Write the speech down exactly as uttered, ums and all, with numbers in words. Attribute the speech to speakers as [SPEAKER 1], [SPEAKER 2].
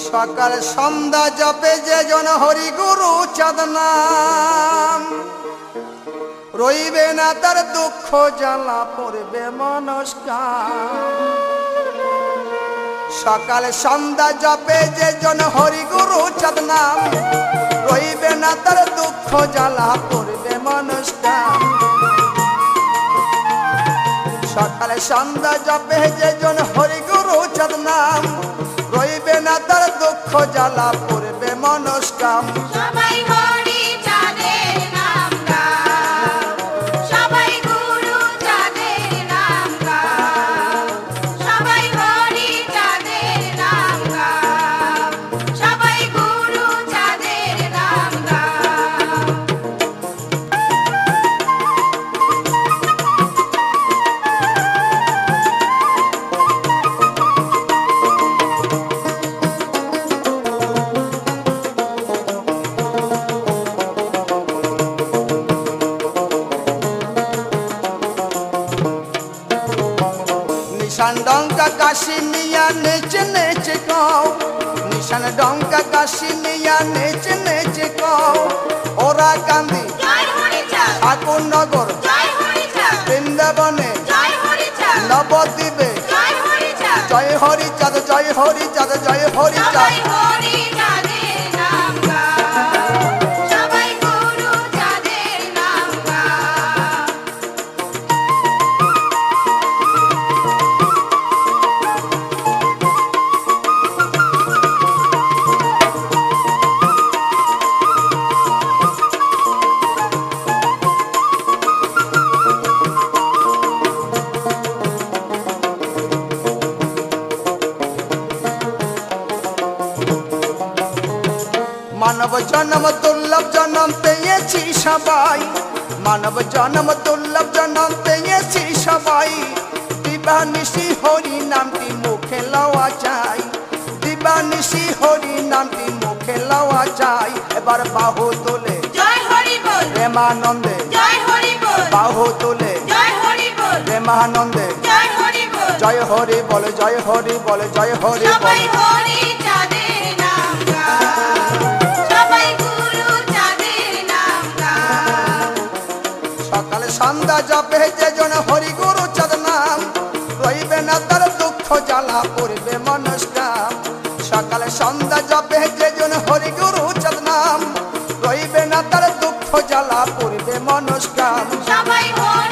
[SPEAKER 1] সকাল সন্ধ্যা জপে যে জন হরি গুরু চাঁদ নাম, রইবে না তার দুঃখ জ্বালা পড়বে মনস্কাম। সকাল সন্ধ্যা জপে যে জন হরি গুরু চাঁদ নাম, রইবে না তার দুঃখ জ্বালা পড়বে মনস্কাম। সকাল সন্ধ্যা জপে যে জন হরি গুরু চাঁদ নাম, রইবে না তার দুঃখ জ্বালা পড়বে মনস্কাম।
[SPEAKER 2] সবাই হরি চাঁদের নাম গাও, সবাই গুরু চাঁদের নাম গাও, সবাই হরি চাঁদের নাম গাও, সবাই গুরু চাঁদের নাম গাও।
[SPEAKER 1] নিশান ডঙ্কা কাশি নিয়া নেচে নেচে কও, নিশান ডঙ্কা কাশি নিয়া নেচে নেচে কও, ওরা কান্দি
[SPEAKER 2] জয় হরি চাঁদ,
[SPEAKER 1] ঠাকুর নগর
[SPEAKER 2] জয় হরি চাঁদ,
[SPEAKER 1] বৃন্দাবনে
[SPEAKER 2] জয় হরি চাঁদ,
[SPEAKER 1] নবদ্বীপে
[SPEAKER 2] জয় হরি চাঁদ।
[SPEAKER 1] জয় হরি চাঁদ, জয় হরি চাঁদ, জয় হরি চাঁদ।
[SPEAKER 2] সবাই হরি চাঁদের নাম গাও, সবাই গুরু চাঁদের নাম গাও।
[SPEAKER 1] মানব জন্ম দুর্লভ জন্ম পেয়েছি সবাই, মানব জন্ম দুর্লভ জন্ম পেয়েছি সবাই। দিবানিশি হরি নামটি মুখে লওয়া চাই, দিবানিশি হরি নামটি মুখে লওয়া চাই। এবার বাহু তোলে
[SPEAKER 2] জয় হরি বল,
[SPEAKER 1] প্রেমানন্দে,
[SPEAKER 2] জয় হরি বল,
[SPEAKER 1] বাহু তোলে
[SPEAKER 2] জয় হরি বল,
[SPEAKER 1] প্রেমানন্দে।
[SPEAKER 2] জয় হরি বল।
[SPEAKER 1] জয় হরি বল, জয় হরি বল, জয় হরি বল।
[SPEAKER 2] সবাই হরি চাঁদের নাম গাও, সবাই গুরু চাঁদের নাম গাও।
[SPEAKER 1] সকাল সন্ধ্যা জপে যে জন হরি গুরু চাঁদ নাম, রইবে না তার দুঃখ জ্বালা পড়বে মনস্কাম। সকাল সন্ধ্যা জপে যে জন হরি গুরু চাঁদ নাম, রইবে না তার দুঃখ জ্বালা পড়বে মনস্কাম।
[SPEAKER 2] সবাই হরি